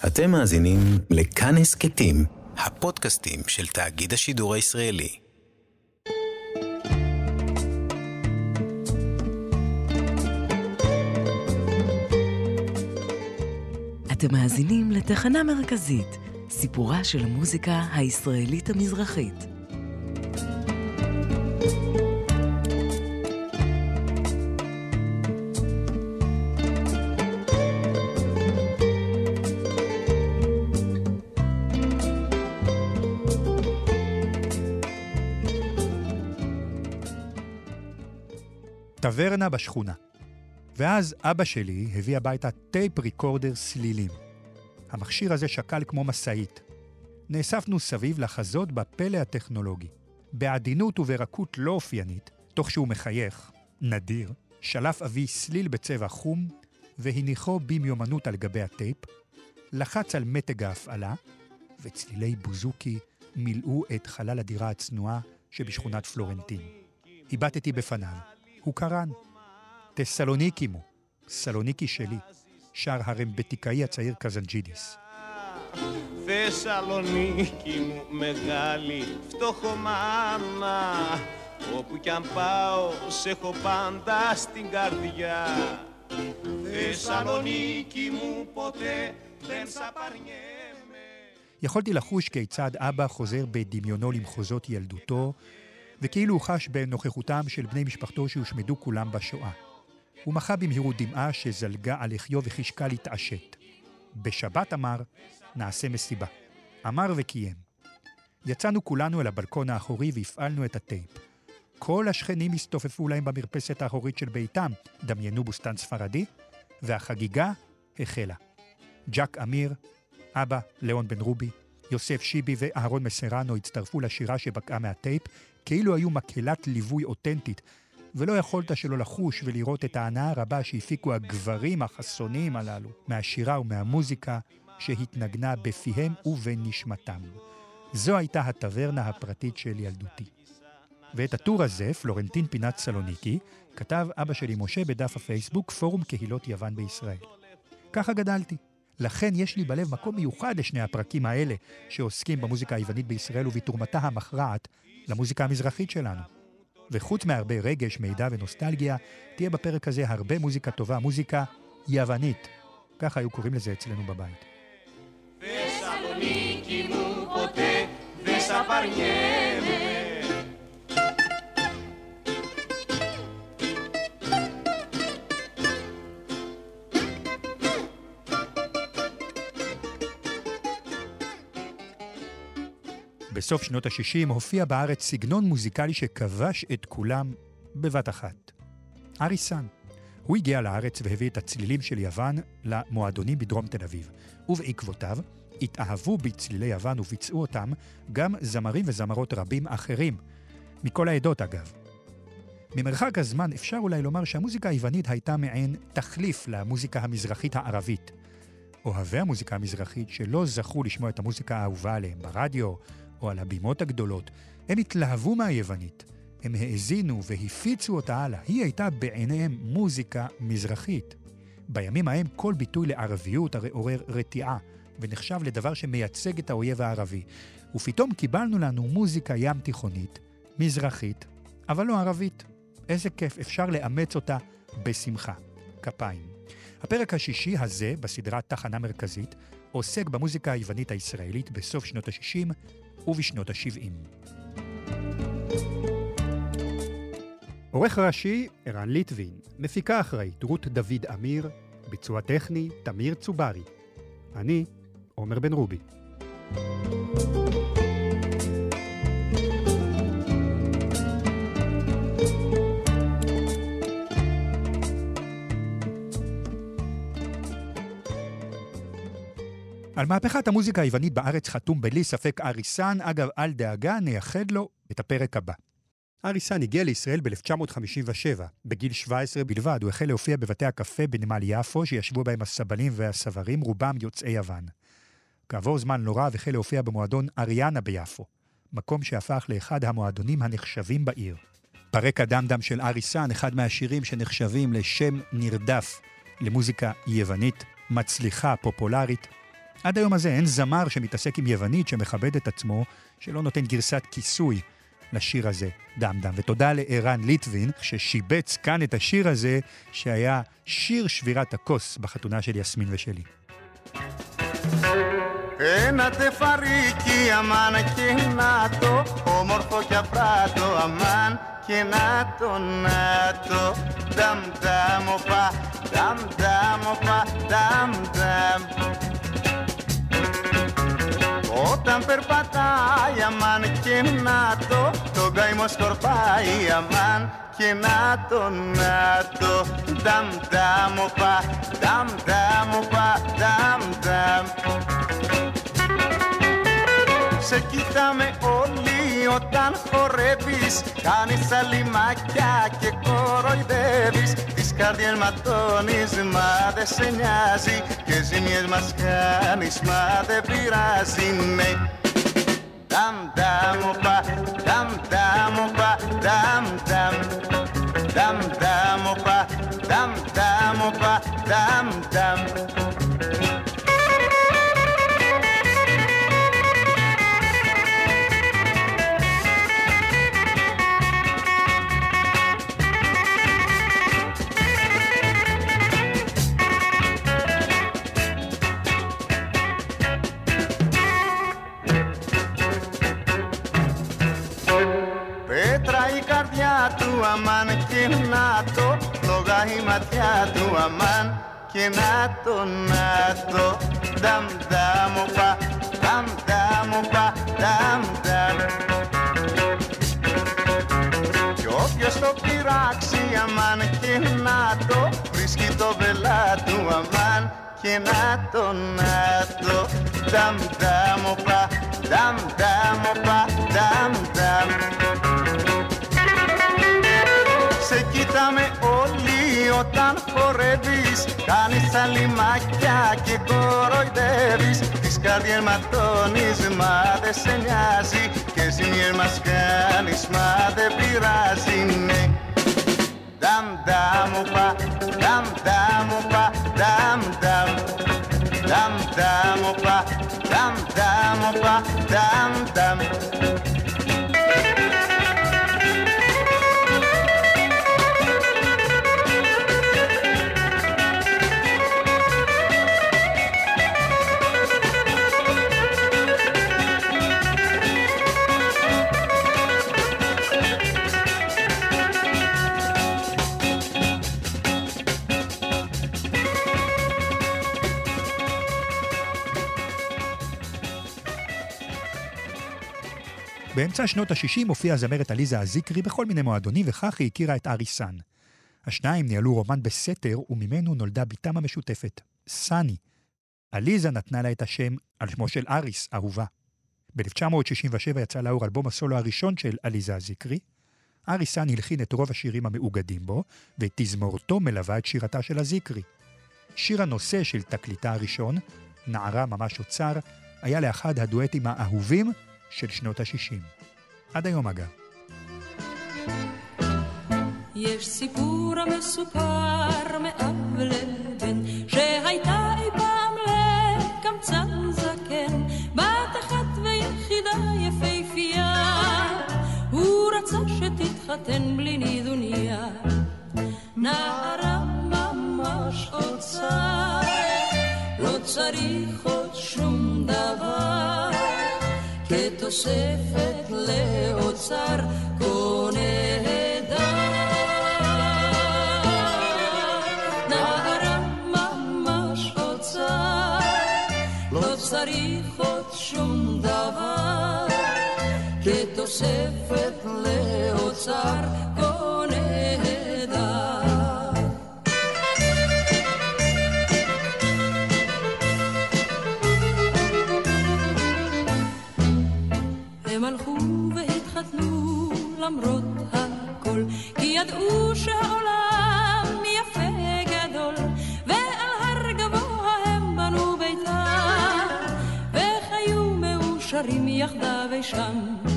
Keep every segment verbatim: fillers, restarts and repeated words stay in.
אתם מאזינים לכאן הסכתים, הפודקאסטים של תאגיד השידור הישראלי. אתם מאזינים לתחנה מרכזית, סיפורה של המוזיקה הישראלית המזרחית. טברנה בשכונה. ואז אבא שלי הביא הביתה טייפ ריקורדר סלילים. המכשיר הזה שקל כמו מסעית. נאספנו סביב לחזות בפלא הטכנולוגי. בעדינות וברכות לא אופיינית, תוך שהוא מחייך, נדיר, שלף אבי סליל בצבע חום, והניחו במיומנות על גבי הטייפ, לחץ על מתג ההפעלה, וצלילי בוזוקי מילאו את חלל הדירה הצנועה שבשכונת פלורנטין. היבטתי בפניו. הוא קרן. תסלוניקי מו, סלוניקי שלי, שר הרמבטיקאי הצעיר קזנג'ידיס. Θεσσαλονίκη μου μεγάλη φτωχομάνα, όπου κι αν πάω σε έχω πάντα στην καρδιά. Θεσσαλονίκη μου ποτέ δεν σαπαρνιέμαι. יכולתי לחוש כיצד אבא חוזר בדמיונו למחוזות ילדותו, וכאילו הוא חש בנוכחותם של בני משפחתו שהושמדו כולם בשואה. הוא מחה במהירות דמעה שזלגה על לחיו וחישקה להתעשת. בשבת אמר, נעשה מסיבה. אמר וקיים. יצאנו כולנו אל הבלקון האחורי והפעלנו את הטייפ. כל השכנים הסתופפו להם במרפסת האחורית של ביתם, דמיינו בוסטן ספרדי, והחגיגה החלה. ג'ק אמיר, אבא, ליאון בן רובי, יוסף שיבי ואהרון מסרנו הצטרפו לשירה שבקעה מהטייפ, כאילו היו מקהלת ליווי אותנטית, ולא יכולת שלא לחוש ולראות את ההנאה הרבה שהפיקו הגברים החסונים הללו, מהשירה ומהמוזיקה שהתנגנה בפיהם ובנשמתם. זו הייתה הטברנה הפרטית של ילדותי. ואת הטור הזה, פלורנטין פינת סלוניקי, כתב אבא שלי משה בדף הפייסבוק, פורום קהילות יוון בישראל. ככה גדלתי. לכן יש לי בלב מקום מיוחד לשני הפרקים האלה, שעוסקים במוזיקה היוונית בישראל ובתרומתה המכרעת למוזיקה המזרחית שלנו. וחוץ מהרבה רגש, מידע ונוסטלגיה, תהיה בפרק הזה הרבה מוזיקה טובה, מוזיקה יוונית. ככה היו קוראים לזה אצלנו בבית. Θεσσαλονίκη μου ποτέ δεν σαπαρνιέμαι. בסוף שנות ה-שישים הופיע בארץ סגנון מוזיקלי שכבש את כולם בבת אחת. אריסן. הוא הגיע לארץ והביא את הצלילים של יוון למועדונים בדרום תל אביב. ובעקבותיו התאהבו בצלילי יוון וביצעו אותם גם זמרים וזמרות רבים אחרים, מכל העדות אגב. ממרחק הזמן אפשר אולי לומר שהמוזיקה היוונית הייתה מעין תחליף למוזיקה המזרחית הערבית. אוהבי המוזיקה המזרחית שלא זכו לשמוע את המוזיקה האהובה עליהם ברדיו, או על הבימות הגדולות, הם התלהבו מהיוונית. הם האזינו והפיצו אותה הלאה. היא הייתה בעיניהם מוזיקה מזרחית. בימים ההם כל ביטוי לערביות הרי עורר רתיעה, ונחשב לדבר שמייצג את האויב הערבי. ופתאום קיבלנו לנו מוזיקה ים תיכונית, מזרחית, אבל לא ערבית. איזה כיף, אפשר לאמץ אותה בשמחה. כפיים. הפרק השישי הזה, בסדרת תחנה מרכזית, עוסק במוזיקה היוונית הישראלית בסוף שנות ה-שישים ובשנות ה-שבעים. עורך ראשי, ערן ליטבין, מפיקה אחראית, רות דוד אמיר, ביצוע טכני, תמיר צוברי. אני, עומר בן רובי. על מהפכת המוזיקה היוונית בארץ חתום בלי ספק אריסן, אגב, אל דאגה, נייחד לו את הפרק הבא. אריסן הגיע לישראל ב-אלף תשע מאות חמישים ושבע. בגיל שבע עשרה בלבד הוא החל להופיע בבתי הקפה בנמל יפו, שישבו בהם הסבלים והסברים, רובם יוצאי יוון. כעבור זמן לא רב החל להופיע במועדון אריאנה ביפו, מקום שהפך לאחד המועדונים הנחשבים בעיר. פרק הדמדם של אריסן, אחד מהשירים שנחשבים לשם נרדף למוזיקה יוונית, מצליחה, פופולרית, עד היום הזה אין זמר שמתעסק עם יוונית שמכבד את עצמו, שלא נותן גרסת כיסוי לשיר הזה, דם דם. ותודה לערן ליטווין ששיבץ כאן את השיר הזה, שהיה שיר שבירת הכוס בחתונה של יסמין ושלי. Ένα τεφαρίκι αμάν και να το, όμορφο και απράτο αμάν και να το, να το. Νταμ νταμ οπα, νταμ νταμ οπα, νταμ νταμ. Όταν περπατάει αμάν και να το, τον καημό σκορπάει αμάν και να το, να το. Νταμ νταμ οπα, νταμ νταμ οπα, νταμ νταμ. Σε κοιτάμε όλοι όταν χορεύεις, κάνεις αλιμάκια και κοροϊδεύεις. Τις καρδιές ματώνεις μα δεν σε νοιάζει και ζημιές μας κάνεις μα δεν πειράζει, ναι. Νταμ νταμ οπα, νταμ νταμ οπα, νταμ νταμ. Νταμ νταμ οπα, νταμ νταμ οπα, νταμ νταμ. Του αμάν και να το, φλόγα η ματιά του αμάν και να το, να το. Νταμ νταμ οπα, νταμ νταμ οπα, νταμ νταμ. Κι όποιος το πειράξει αμάν και να το, βρίσκει το βελά του αμάν και να το, να το. Νταμ νταμ οπα, νταμ νταμ οπα, νταμ νταμ. Σε κοιτάμε όλοι όταν χορεύεις, κάνεις αλιμάκια και κοροϊδεύεις. Τις καρδιές ματώνεις μα δεν σε νοιάζει και ζημιές μας κάνεις μα δεν πειράζει, ναι. Νταμ νταμ οπα, νταμ νταμ οπα, νταμ νταμ. Νταμ νταμ οπα, νταμ νταμ οπα, νταμ νταμ. באמצע שנות ה-שישים הופיעה הזמרת עליזה הזיקרי בכל מיני מועדונים, וכך היא הכירה את ארי סאן. השניים ניהלו רומן בסתר, וממנו נולדה ביתם המשותפת, סאני. עליזה נתנה לה את השם על שמו של אריס, אהובה. ב-אלף תשע מאות שישים ושבע יצא לאור אלבום הסולו הראשון של עליזה הזיקרי. ארי סאן הלחין את רוב השירים המאוגדים בו, ותזמורתו מלווה את שירתה של הזיקרי. שיר הנושא של תקליטה הראשון, נערה ממש אוצר, היה לאחד הדואטים האהובים של שנות ה-שישים. עד היום אגב. יש סיפור המסופר מאב לבן, שהייתה אי פעם לקמצן זקן, בת אחת ויחידה יפהפייה, הוא רצה שתתחתן בלי נידוניה. נערה ממש אוצר, לא צריך עוד שום דבר, כתוספת לאוצר קונה דם. נערה ממש אוצר, לא צריך עוד שום דבר, כתוספת לאוצר קונה דם. הם הלכו והתחתנו למרות הכל, כי ידעו שהעולם יפה גדול, ועל הר גבוה הם בנו ביתם, וחיו מאושרים יחדיו שם.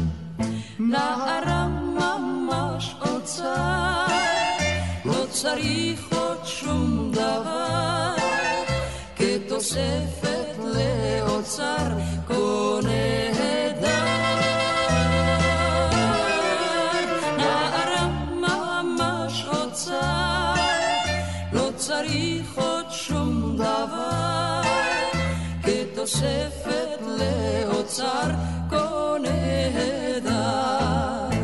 נערה ממש אוצר, לא צריך עוד שום דבר, כתוספת לאוצר כתוספת לאוצר כה נהדר.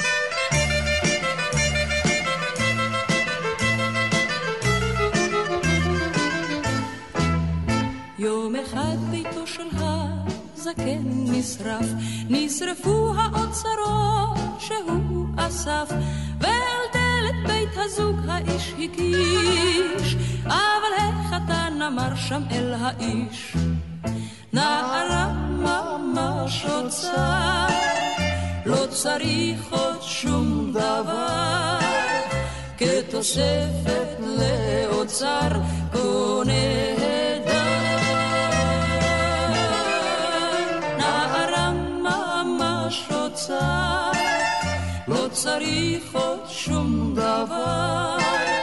יום אחד ביתו של הזקן נשרף, נשרפו האוצרות שהוא אסף, ואל דלת בית הזוג האיש הקיש, אבל החתן אמר שם אל האיש, נערה ממש רוצה, לא צריך עוד שום דבר, כתוספת לאוצר כה נהדר. נערה ממש רוצה, לא צריך עוד שום דבר,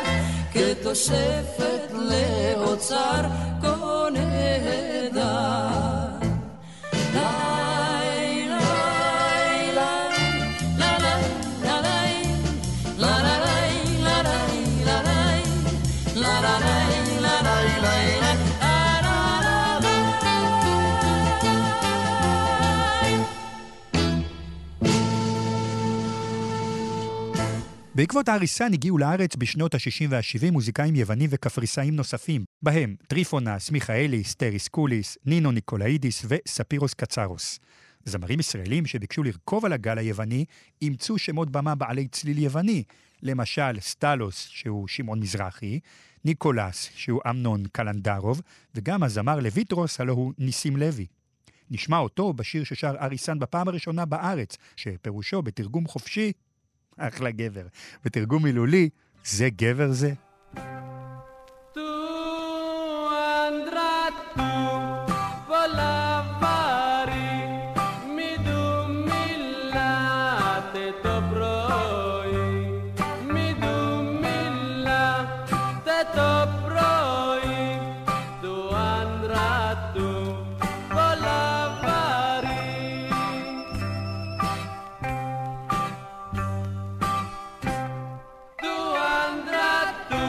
כתוספת לאוצר כה נהדר. בעקבות האריסן הגיעו לארץ בשנות ה-שישים וה-שבעים מוזיקאים יוונים וקפריסאים נוספים, בהם טריפונס, מיכאליס, טריס קוליס, נינו ניקולאידיס וספירוס קצרוס. זמרים ישראלים שביקשו לרכוב על הגל היווני אימצו שמות במה בעלי צליל יווני, למשל סטלוס שהוא שמעון מזרחי, ניקולס שהוא אמנון קלנדרוב, וגם הזמר לויטרוס הלא הוא ניסים לוי. נשמע אותו בשיר ששר אריסן בפעם הראשונה בארץ, שפירושו בתרגום חופשי אחלה גבר, בתרגום מילולי, זה גבר זה. Tu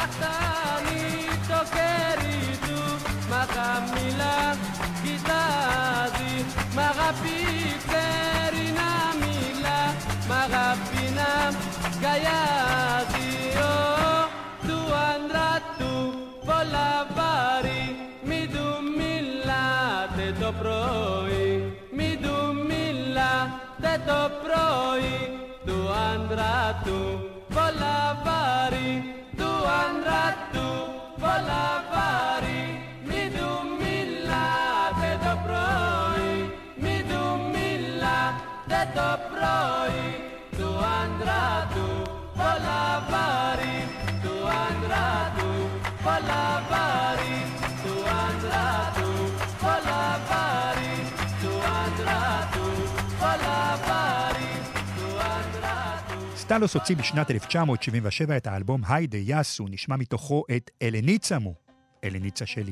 φτάνει το χέρι του, μα χαμηλά κοιτάζει, μ' αγάπη ξέρει να μιλά, μ' αγάπη να γκαλιάζει. Του άντρα του πολλά βάρη, μη του μιλάτε το πρωί, μη του μιλάτε το πρωί. Του άντρα του πολλά βάρη, του άντρα του πολλά βάρη, μη του μιλάτε το πρωί, μη του μιλάτε το πρωί. Του άντρα του πολλά βάρη, του άντρα του πολλά βάρη, του άντρα του πολλά βάρη, του άντρα του πολλά βάρη, του άντρα του. סטלוס הוציא בשנת אלף תשע מאות שבעים ושבע את האלבום היידה יאסו, נשמע מתוכו את אלניצה מו, אלניצה שלי.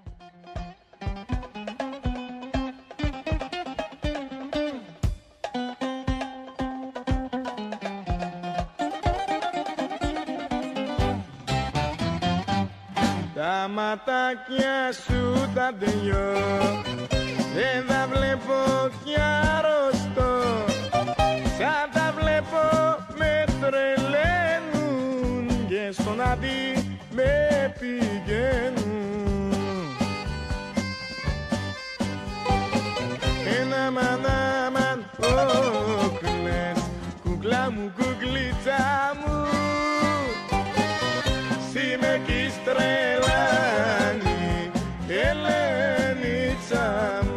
Τα ματάκια σου τα δυο δεν τα βλέπω κι αρρωστώ, σαν τα βλέπω με τρελαίνουν και στον αντί με πηγαίνουν. Ένα μανάμαν όκλες, κουκλά μου, κουκλίτσα μου, σι με κι στρελάνει, Ελένιτσα μου.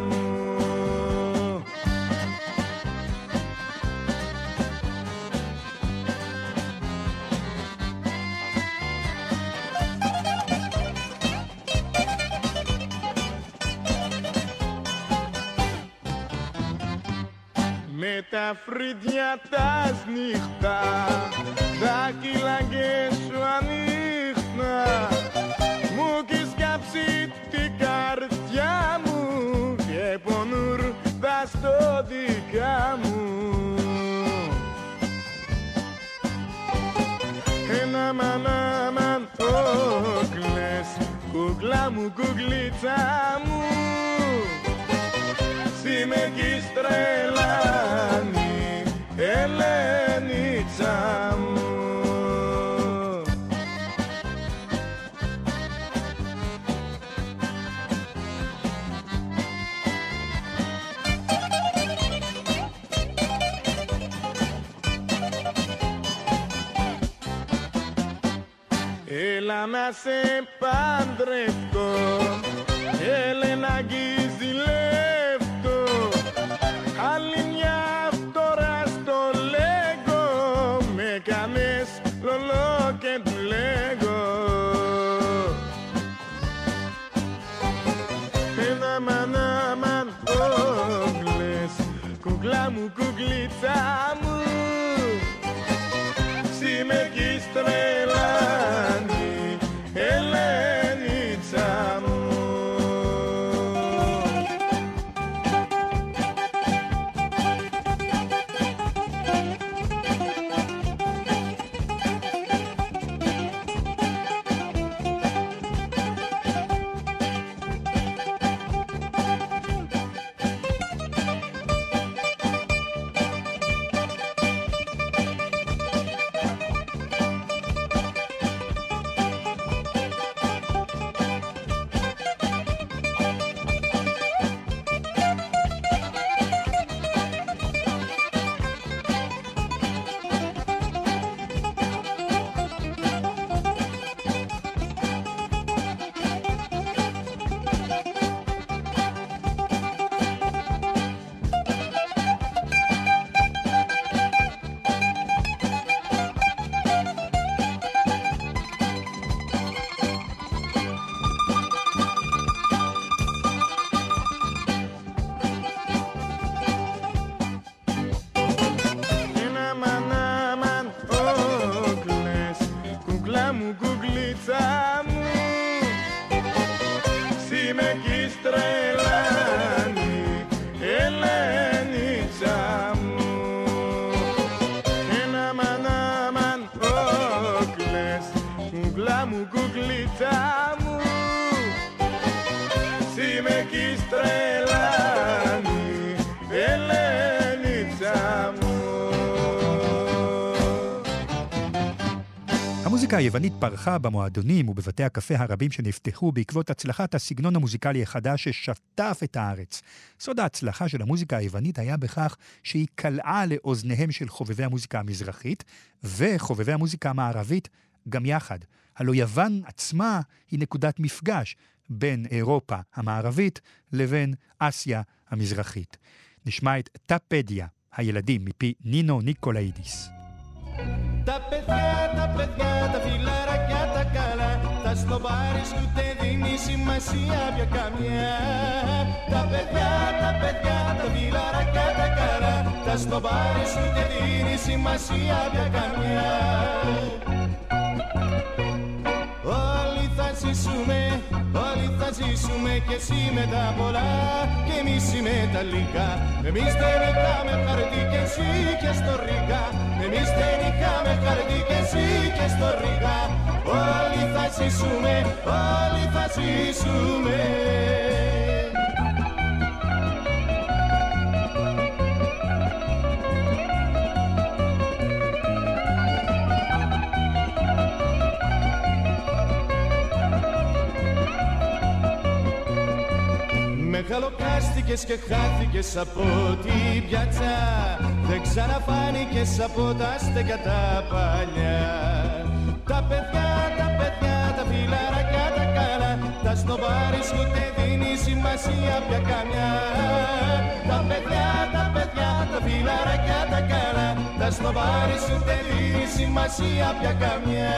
Με τα φρύδια τα σνίχτα, δάκυλα και σου ανοίχνα, μου έχεις κάψει την καρδιά μου και πονούν τα στόδικα μου. Ένα μανάμαν όκλες, κουκλά μου, κουκλίτσα μου, σι με έχεις τρελάνει, Ελένιτσα μου. Έλα να σε παντρευτώ, Έλενα ζηλεύτω, άλλη μια τώρα στο λέγω, με κάνες λολό και μπλέγω. Ένα μανάμαν όκλες, κουκλά μου, κουκλίτσα μου, σι με έχεις τρελάνει, Ελένιτσα μου. κουκλά μου, κουκλίτσα μου, σι με κι στρελάνη, Ελένιτσα μου. המוזיקה היוונית פרחה במועדונים ובבתי הקפה הרבים שנפתחו בעקבות הצלחת הסגנון המוזיקלי החדש ששטף את הארץ. סוד ההצלחה של המוזיקה היוונית היה בכך שהיא קלעה לאוזניהם של חובבי המוזיקה המזרחית וחובבי המוזיקה המערבית גם יחד. הלא יוון עצמה היא נקודת מפגש בין אירופה המערבית לבין אסיה המזרחית. נשמע את טאפדיה, הילדים, מפי נינו ניקולאידיס. Τα παιδιά, τα παιδιά, τα φιλαράκια τα καλά, τα στο πάρεις κι ούτε δίνει σημασία πια καμιά. Τα παιδιά, τα παιδιά, τα φιλαράκια τα καλά, τα στο πάρεις κι ούτε δίνει σημασία πια καμιά. Όλοι θα ζήσουμε, όλοι θα ζήσουμε κι εσύ με τα πολλά και εμείς με τα λίγα. Εμείς δεν είχαμε χαρτί κι εσύ και στο ρίγα. Εμείς δεν είχαμε χαρτί κι εσύ και στο ρίγα. Όλοι θα ζήσουμε, όλοι θα ζήσουμε. Μεγαλοκάστηκες και χάθηκες από την πιάτσα, δεν ξαναφάνηκες από τα στέκια τα παλιά. Τα παιδιά, τα παιδιά, τα φιλαράκια τα καλά, τα στο πάρεις ούτε δίνει σημασία πια καμιά. Τα παιδιά, τα παιδιά, τα φιλαράκια τα καλά, τα στο πάρεις ούτε δίνει σημασία πια καμιά.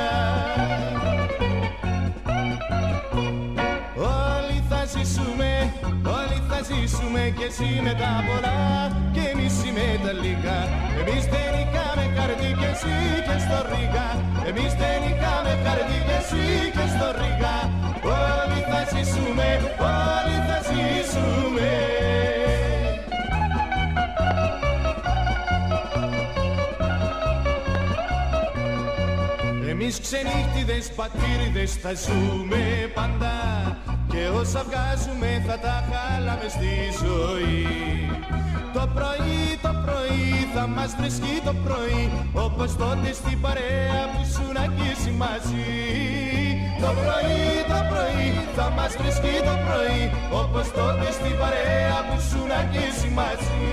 Όλοι θα ζήσουμε, όλοι θα ζήσουμε κι εσύ με τα πολλά και εμείς με τα λίγα. Εμείς δεν είχαμε χαρτί κι εσύ και στο ρίγα. Εμείς δεν είχαμε χαρτί κι εσύ και στο ρίγα. Όλοι θα ζήσουμε, όλοι θα ζήσουμε. Εμείς ξενύχτιδες πατήριδες θα ζούμε πάντα και όσα βγάζουμε θα τα χάλαμε στη ζωή. Το πρωί, το πρωί θα μας βρίσκει το πρωί, όπως τότε στην παρέα που ήσουν αγγίσει μαζί. Το πρωί, το πρωί θα μας βρίσκει το πρωί, όπως τότε στην παρέα που ήσουν αγγίσει μαζί.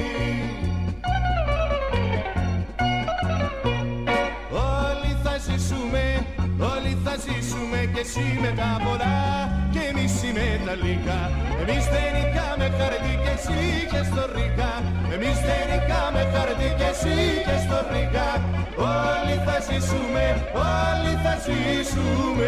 Όλοι θα ζήσουμε, όλοι θα ζήσουμε κι εσύ με τα πολλά και εμείς με τα λίγα. Εμείς δεν είχαμε χαρτί κι εσύ και στο ρίγα. Εμείς δεν είχαμε χαρτί κι εσύ και στο ρίγα. Όλοι θα ζήσουμε, όλοι θα ζήσουμε.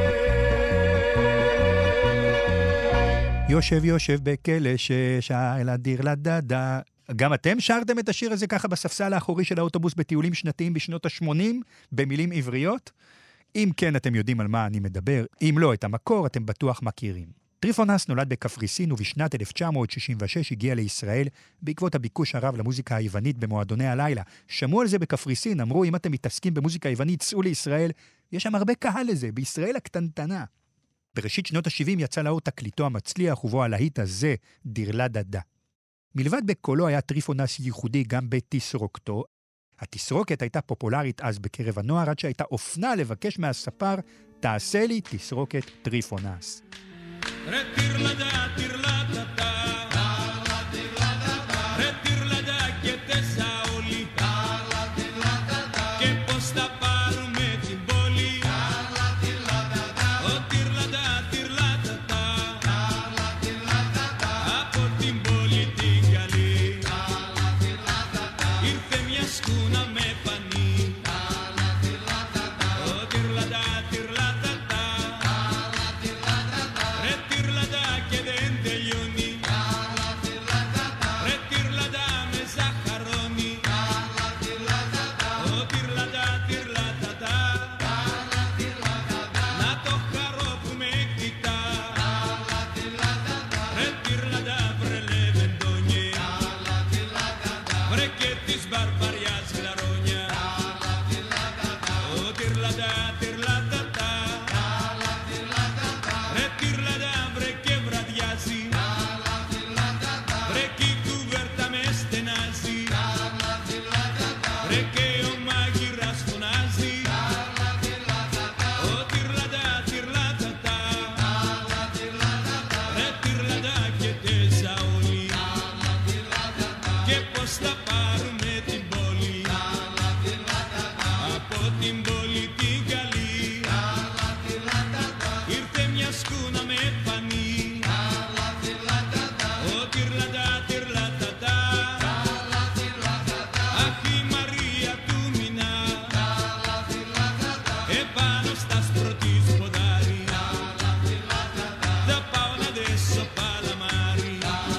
יושב יושב בכלא ששאל אדיר לדדה. גם אתם שרתם את השיר הזה ככה בספסל האחורי של האוטובוס בטיולים שנתיים בשנות ה-שמונים, במילים עבריות? אם כן, אתם יודעים על מה אני מדבר. אם לא, את המקור אתם בטוח מכירים. טריפונס נולד בקפריסין ובשנת אלף תשע מאות שישים ושש הגיע לישראל בעקבות הביקוש הרב למוזיקה היוונית במועדוני הלילה. שמעו על זה בקפריסין, אמרו אם אתם מתעסקים במוזיקה היוונית, צאו לישראל. יש שם הרבה קהל לזה, בישראל הקטנטנה. בראשית שנות ה-שבעים יצא לאור תקליטו המצליח ובו הלהיט הזה, דירלה דדה. מלבד בקולו היה טריפונס ייחודי גם בתסרוקתו. התסרוקת הייתה פופולרית אז בקרב הנוער, עד שהייתה אופנה לבקש מהספר, תעשה לי תסרוקת טריפונס. Τυρλατά και δεν τελειώνει. πόλη την καλή. Ήρθε μια σκούνα με πανί. Ο τυρλαντά, τυρλατατά. Αχ, η Μαρία του Μινά. Επάνω στα σπρωτής ποδάρι. Θα πάω να δέσω παλαμάρι.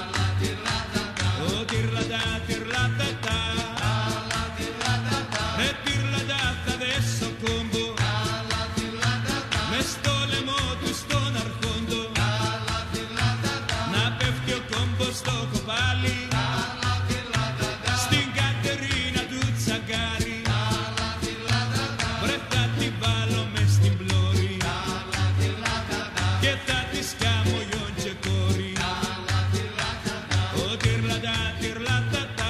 Ο τυρλαντά, τυρλατατά. Με τυρλαντά θα δέσω κόμπο. Μες στο λαιμό του στον αρχόντο. Να πέφτει ο κόμπος στο κοπάλι. Στην Κατερίνα του τσαγκάρι. Βρε θα την βάλω μες στην πλώρη. Και θα της κάμω γιον και κόρη. Ο τυρλαντά, τυρλατατά.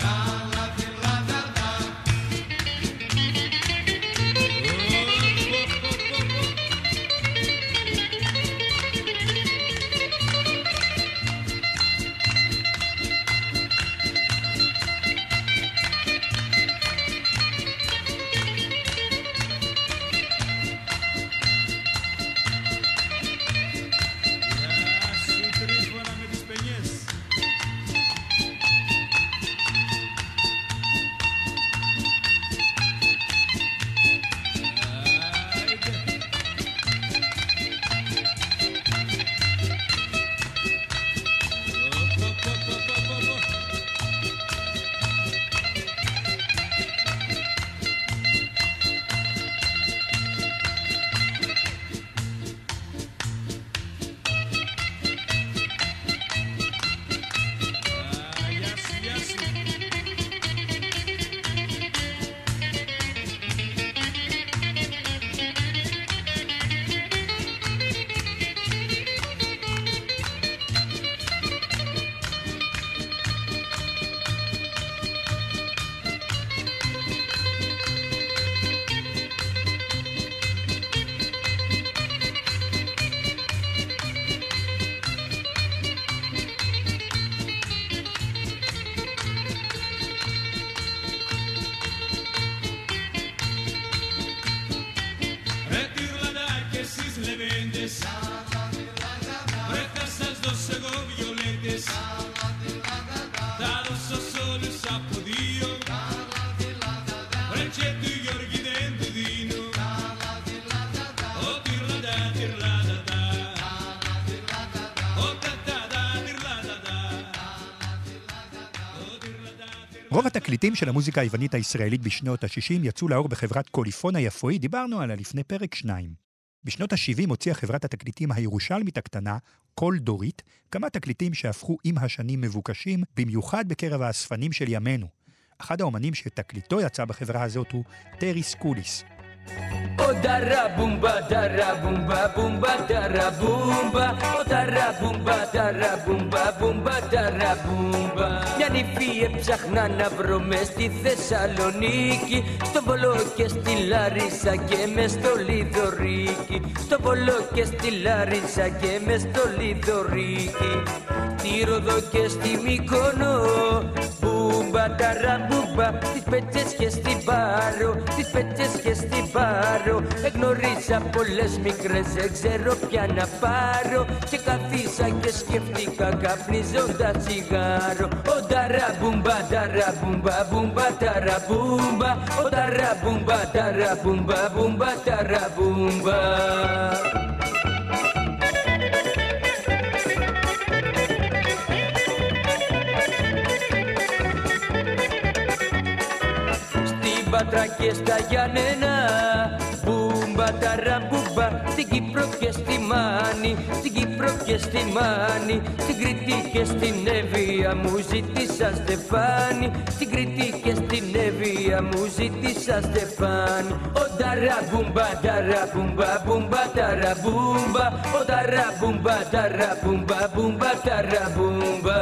Σου τρίφωνα με τις πενιές. Άιντε. Πω, πω, πω, πω, πω, πω. Α, γεια σου, γεια σου. Ρε τυρλαντά κι εσείς λεβέντες. Ρε θα σας δώσω εγώ βιολέτες. Θα δώσω σ' όλους από δύο. Ρε και του Γιώργη δεν του δίνω. Ο τυρλαντά, τυρλατατά. Ο τατατά, τυρλατατά. Ο τυρλαντά, τυρλατατά. רוב התקליטים של המוזיקה היוונית הישראלית בשנות ה-שישים יצאו לאור בחברת קוליפון היפואי, דיברנו עליה לפני פרק שניים. בשנות ה-שבעים הוציאה חברת התקליטים הירושלמית הקטנה, קול דורית, כמה תקליטים שהפכו עם השנים מבוקשים, במיוחד בקרב האספנים של ימינו. אחד האומנים שתקליטו יצא בחברה הזאת הוא טריס קוליס. O darabumba, darabumba, bumba, darabumba. O darabumba, darabumba, bumba, darabumba. Μια νυφή έψαχνα να βρω μες στη Θεσσαλονίκη. Στο Βόλο και στη Λάρισα και μες στο Λιδωρίκι. Στο Βόλο και στη Λάρισα και μες στο Λιδωρίκι. Στη Ρόδο και στη Μύκονο. Μπούμπα, ταραμπούμπα. Στις Πέτσες και στην Πάρο. Στις Πέτσες και στην Πάρο. Εγνωρίσα πολλές μικρές, δεν ξέρω πια να πάρω. Και καθίσα και σκεφτήκα καπνίζοντας τσιγάρο. Ο ταραμπούμπα, ταραμπούμπα, μπούμπα, ταραμπούμπα. Ο ταραμπούμπα, ταραμπούμπα, μπούμπα, ταραμπούμπα. Στην Πάτρα και στα Γιάννενα. Μπούμπα, ταραμπούμπα, στην Κύπρο και στη Μάνη. Στην Κύπρο και στη Μάνη. Στην Κρήτη και στην Εύβοια μου ζήτησα στεφάνι. Στην Κρήτη και στην Εύβοια μου ζήτησα στεφάνι. Ο ταραμπούμπα, ταραμπούμπα, μπούμπα, ταραμπούμπα. Ο ταραμπούμπα, ταραμπούμπα, μπούμπα, ταραμπούμπα.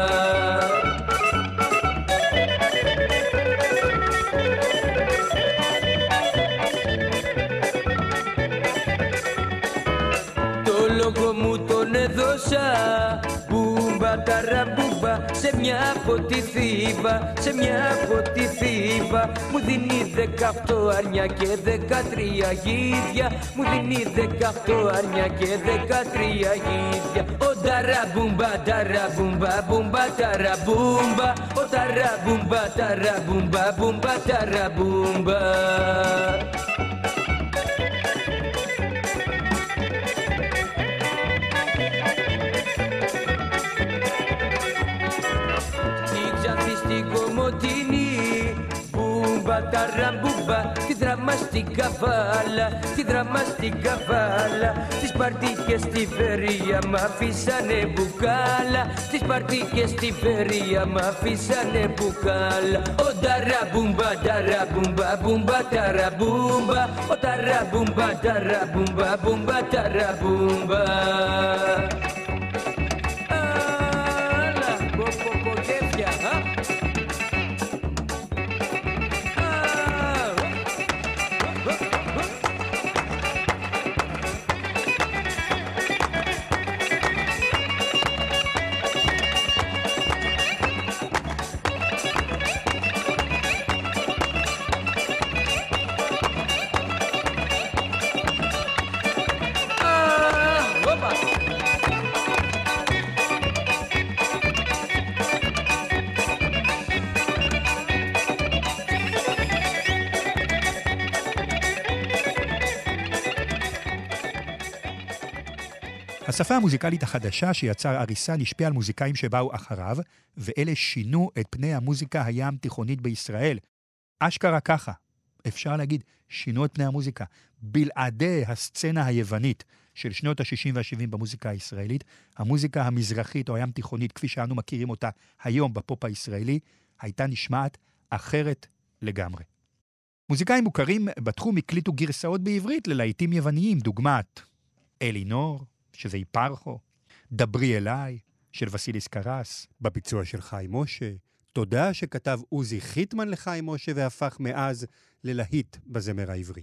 λόγο μου τον έδωσα. Μπούμπα ταραμπούμπα, ταραμπούμπα, σε μια από τη θύβα, σε μια από τη θύβα. Μου δίνει δεκαοκτώ αρνιά και δεκατρία γίδια, μου δίνει δεκαοκτώ αρνιά και δεκατρία γίδια. Ο ταραμπούμπα, ταραμπούμπα, μπούμπα, ταραμπούμπα, ο ταραμπούμπα, ταραμπούμπα, μπούμπα, ταραμπούμπα. Ταραμπούμπα, τη δράμα στην καβάλα, τη δράμα στην καβάλα. Στις παρτίκες στη φερία μ' αφήσανε μπουκάλα, στις παρτίκες στη φερία μ' αφήσανε μπουκάλα. Ο ταραμπούμπα, ταραμπούμπα, μπούμπα, ταραμπούμπα, ο ταραμπούμπα, ταραμπούμπα, μπούμπα, ταραμπούμπα. Άλλα, πω πω πω γεύια, α. השפה המוזיקלית החדשה שיצר אריסן השפיעה על מוזיקאים שבאו אחריו, ואלה שינו את פני המוזיקה הים תיכונית בישראל. אשכרה ככה, אפשר להגיד, שינו את פני המוזיקה. בלעדי הסצנה היוונית של שנות ה-שישים וה-שבעים במוזיקה הישראלית, המוזיקה המזרחית או הים תיכונית, כפי שאנו מכירים אותה היום בפופ הישראלי, הייתה נשמעת אחרת לגמרי. מוזיקאים מוכרים בתחום הקליטו גרסאות בעברית ללהיטים יווניים, דוגמת אלינור, שזה היפרחו, דברי אליי, של וסיליס קרס, בביצוע של חיים משה, תודה שכתב עוזי חיטמן לחיים משה והפך מאז ללהיט בזמר העברי.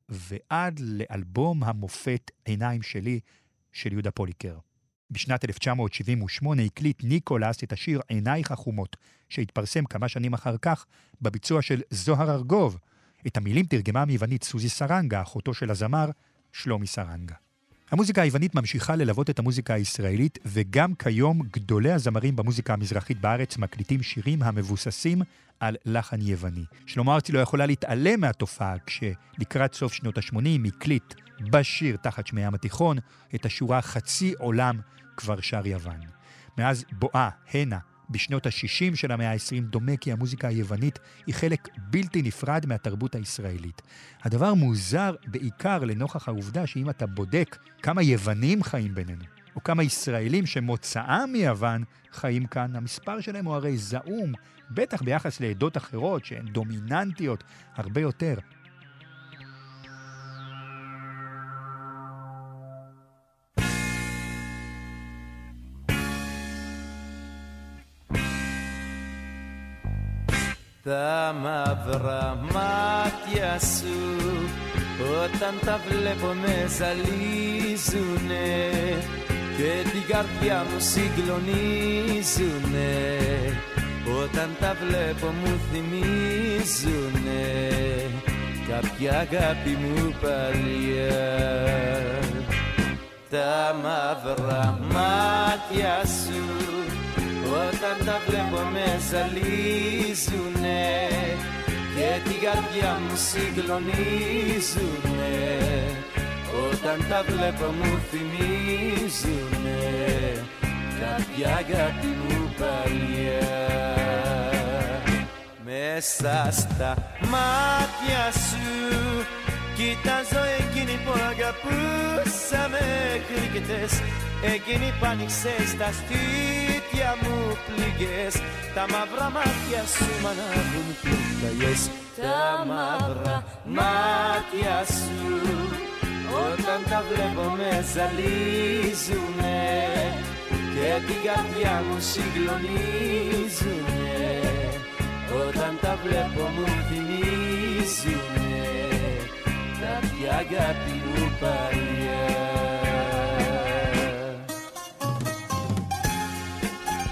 ועד לאלבום המופת עיניים שלי של יהודה פוליקר. בשנת אלף תשע מאות שבעים ושמונה הקליט ניקולס את השיר עינייך החומות, שהתפרסם כמה שנים אחר כך בביצוע של זוהר ארגוב. את המילים תרגמה מיוונית סוזי סרנגה, אחותו של הזמר שלומי סרנגה. המוזיקה היוונית ממשיכה ללוות את המוזיקה הישראלית, וגם כיום גדולי הזמרים במוזיקה המזרחית בארץ מקליטים שירים המבוססים על לחן יווני. שלמה ארצי לא יכולה להתעלם מהתופעה כשלקראת סוף שנות ה-שמונים הקליט בשיר תחת שמי ים התיכון את השורה חצי עולם כבר שר יוון. מאז בואה, הנה, בשנות ה-שישים של המאה ה-עשרים דומה כי המוזיקה היוונית היא חלק בלתי נפרד מהתרבות הישראלית. הדבר מוזר בעיקר לנוכח העובדה שאם אתה בודק כמה יוונים חיים בינינו, או כמה ישראלים שמוצאם מיוון חיים כאן, המספר שלהם הוא הרי זעום, בטח ביחס לעדות אחרות שהן דומיננטיות הרבה יותר. Τα μαύρα μάτια σου όταν τα βλέπω με ζαλίζουνε και την καρδιά μου συγκλονίζουνε. Όταν τα βλέπω μου θυμίζουνε κάποια αγάπη μου παλιά. Τα μαύρα μάτια σου όταν τα βλέπω με ζαλίζουνε και την καρδιά μου συγκλονίζουνε. Όταν τα βλέπω μου θυμίζουνε κάποια αγάπη μου παλιά. Μέσα στα μάτια σου κοιτάζω εκείνη που αγαπούσαμε κρίκετες, εκείνη που άνοιξες τα στήθια μου πληγές. Τα μαύρα μάτια σου μ' ανάβουν πλούταγες. Τα μαύρα μάτια σου όταν τα βλέπω με ζαλίζουνε και την καρδιά μου συγκλονίζουνε. Όταν τα βλέπω μου θυμίζουνε κάποια αγάπη μου παλιά.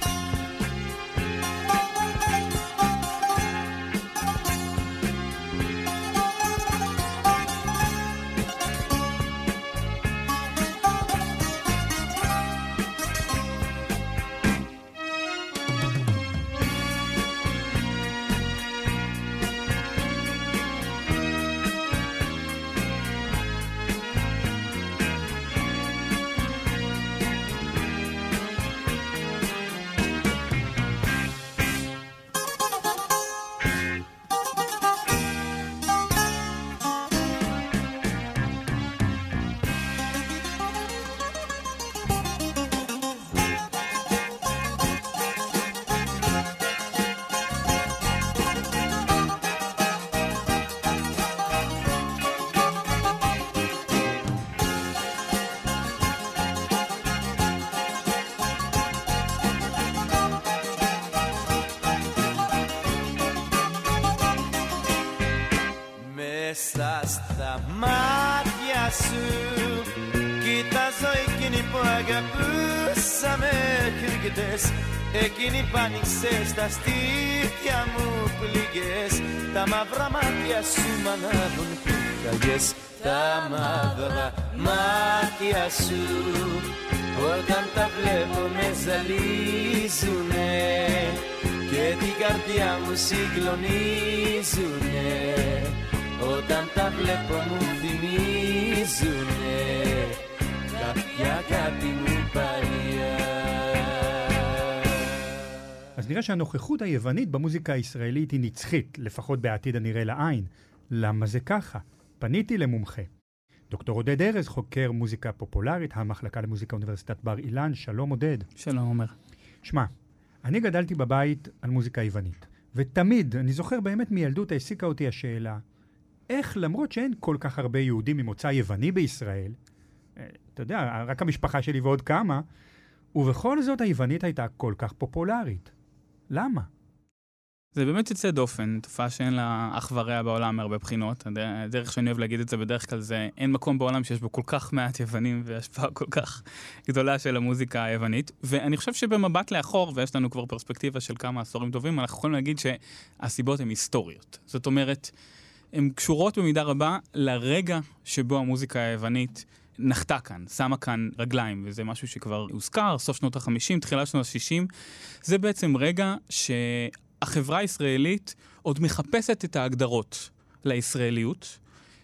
σου. Κοιτάζω εκείνη που αγαπούσαμε κρίκητες, εκείνη που άνοιξες τα στήθια μου πληγές. Τα μαύρα μάτια σου μ' ανάβουν πυρκαγιές. Τα μαύρα μάτια σου όταν τα βλέπω με ζαλίζουνε και την καρδιά μου συγκλονίζουνε. Όταν τα βλέπω μου θυμίζουνε κάποια αγάπη μου παλιά. אז נראה שהנוכחות היוונית במוזיקה הישראלית היא נצחית, לפחות בעתיד הנראה לעין. למה זה ככה? פניתי למומחה. דוקטור עודד ארז, חוקר מוזיקה פופולרית, המחלקה למוזיקה אוניברסיטת בר אילן. שלום עודד. שלום עומר. שמע, אני גדלתי בבית על מוזיקה יוונית, ותמיד, אני זוכר באמת מילדות, העסיקה אותי השאלה, איך למרות שאין כל כך הרבה יהודים ממוצא יווני בישראל, אתה יודע, רק המשפחה שלי ועוד כמה, ובכל זאת היוונית הייתה כל כך פופולרית. למה? זה באמת יוצא דופן, תופעה שאין לה אח ורע בעולם מהרבה בחינות. הדרך שאני אוהב להגיד את זה בדרך כלל זה, אין מקום בעולם שיש בו כל כך מעט יוונים והשפעה כל כך גדולה של המוזיקה היוונית. ואני חושב שבמבט לאחור, ויש לנו כבר פרספקטיבה של כמה עשורים טובים, אנחנו יכולים להגיד שהסיבות הן היסטוריות. זאת אומרת, הן קשורות במידה רבה לרגע שבו המוזיקה היוונית נחתה כאן, שמה כאן רגליים, וזה משהו שכבר הוזכר, סוף שנות ה-חמישים, תחילת שנות ה-שישים. זה בעצם רגע שהחברה הישראלית עוד מחפשת את ההגדרות לישראליות,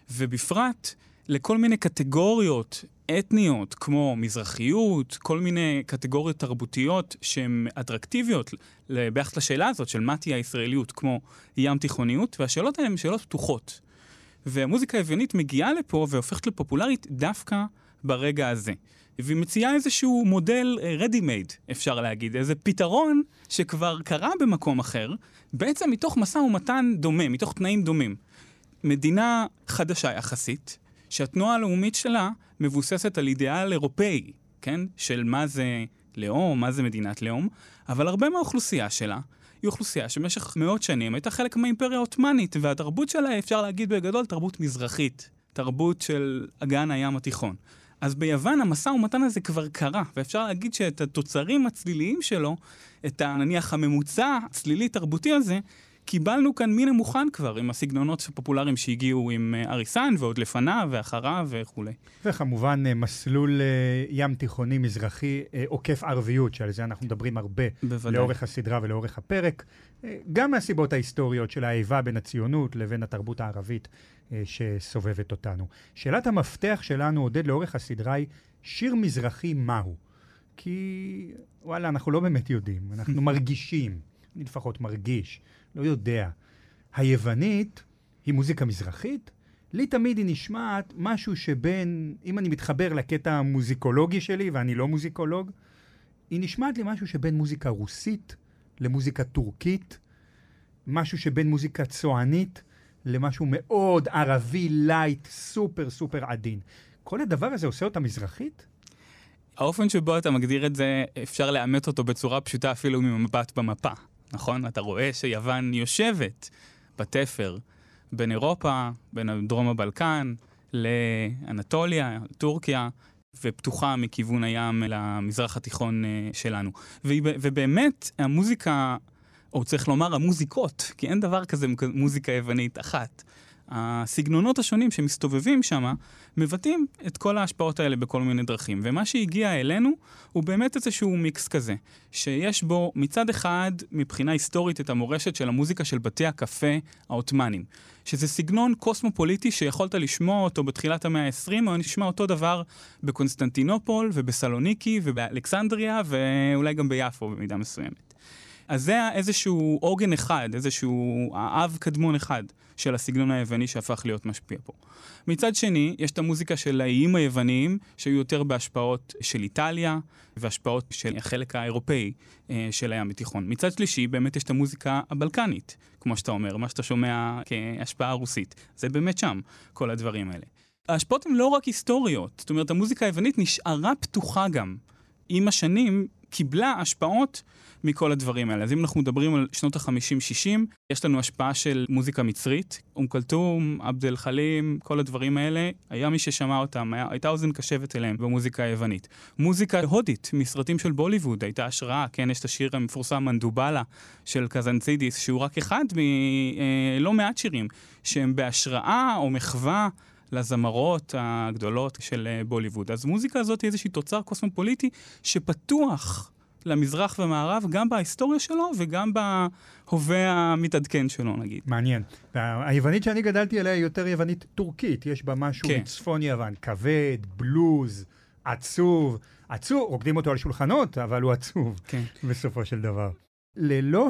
ובפרט לכל מיני קטגוריות אתניות, כמו מזרחיות, כל מיני קטגוריות תרבותיות שהן אטרקטיביות ביחס לשאלה הזאת של מה תהיה הישראליות, כמו ים תיכוניות, והשאלות האלה הן שאלות פתוחות. והמוזיקה היוונית מגיעה לפה והופכת לפופולרית דווקא ברגע הזה. והיא מציעה איזשהו מודל ready made, אפשר להגיד, איזה פתרון שכבר קרה במקום אחר, בעצם מתוך מסע ומתן דומה, מתוך תנאים דומים. מדינה חדשה יחסית, שהתנועה הלאומית שלה מבוססת על אידיאל אירופאי, כן? של מה זה לאום, מה זה מדינת לאום, אבל הרבה מהאוכלוסייה שלה, היא אוכלוסייה שבמשך מאות שנים הייתה חלק מהאימפריה העות'מאנית, והתרבות שלה, אפשר להגיד בגדול, תרבות מזרחית, תרבות של אגן הים התיכון. אז ביוון המסע ומתן הזה כבר קרה, ואפשר להגיד שאת התוצרים הצליליים שלו, את נניח הממוצע הצלילי תרבותי הזה, קיבלנו כאן מין מוכן כבר, עם הסגנונות הפופולריים שהגיעו עם אריסן, ועוד לפניו ואחריו וכו'. וכמובן מסלול ים תיכוני מזרחי עוקף ערביות, שעל זה אנחנו מדברים הרבה בוודאי. לאורך הסדרה ולאורך הפרק, גם מהסיבות ההיסטוריות של האיבה בין הציונות לבין התרבות הערבית שסובבת אותנו. שאלת המפתח שלנו, עודד, לאורך הסדרה היא שיר מזרחי מהו? כי וואלה, אנחנו לא באמת יודעים, אנחנו מרגישים, אני לפחות מרגיש, לא יודע. היוונית היא מוזיקה מזרחית? לי תמיד היא נשמעת משהו שבין, אם אני מתחבר לקטע המוזיקולוגי שלי, ואני לא מוזיקולוג, היא נשמעת לי משהו שבין מוזיקה רוסית למוזיקה טורקית, משהו שבין מוזיקה צוענית למשהו מאוד ערבי, לייט, סופר סופר עדין. כל הדבר הזה עושה אותה מזרחית? האופן שבו אתה מגדיר את זה, אפשר לאמת אותו בצורה פשוטה אפילו ממבט במפה. נכון? אתה רואה שיוון יושבת בתפר בין אירופה, בין דרום הבלקן, לאנטוליה, טורקיה, ופתוחה מכיוון הים למזרח התיכון שלנו. ובאמת, המוזיקה, או צריך לומר המוזיקות, כי אין דבר כזה מוזיקה יוונית אחת, הסגנונות השונים שמסתובבים שם, מבטאים את כל ההשפעות האלה בכל מיני דרכים. ומה שהגיע אלינו הוא באמת איזשהו מיקס כזה, שיש בו מצד אחד מבחינה היסטורית את המורשת של המוזיקה של בתי הקפה העות'מאנים, שזה סגנון קוסמופוליטי שיכולת לשמוע אותו בתחילת המאה ה-עשרים, או נשמע אותו דבר בקונסטנטינופול ובסלוניקי ובאלכסנדריה ואולי גם ביפו במידה מסוימת. אז זה איזשהו אורגן אחד, איזשהו אב קדמון אחד של הסגנון היווני שהפך להיות משפיע פה. מצד שני, יש את המוזיקה של האיים היווניים, שהיו יותר בהשפעות של איטליה, והשפעות של החלק האירופאי של הים התיכון. מצד שלישי, באמת יש את המוזיקה הבלקנית, כמו שאתה אומר, מה שאתה שומע כהשפעה רוסית. זה באמת שם, כל הדברים האלה. ההשפעות הן לא רק היסטוריות, זאת אומרת, המוזיקה היוונית נשארה פתוחה גם. עם השנים, קיבלה השפעות מכל הדברים האלה. אז אם אנחנו מדברים על שנות ה-חמישים שישים, יש לנו השפעה של מוזיקה מצרית, אום כלתום, עבד אל חלים, כל הדברים האלה, היה מי ששמע אותם, היה, הייתה אוזן קשבת אליהם במוזיקה היוונית. מוזיקה הודית, מסרטים של בוליווד, הייתה השראה, כן, יש את השיר המפורסם מנדובלה של קזנצידיס, שהוא רק אחד מלא מעט שירים, שהם בהשראה או מחווה לזמרות הגדולות של בוליווד. אז מוזיקה הזאת היא איזושהי תוצר קוסמופוליטי שפתוח למזרח ומערב, גם בהיסטוריה שלו וגם בהווה המתעדכן שלו, נגיד. מעניין. היוונית שאני גדלתי עליה היא יותר יוונית טורקית. יש בה משהו כן. מצפון יוון, כבד, בלוז, עצוב. עצוב, רוקדים אותו על שולחנות, אבל הוא עצוב כן. בסופו של דבר. ללא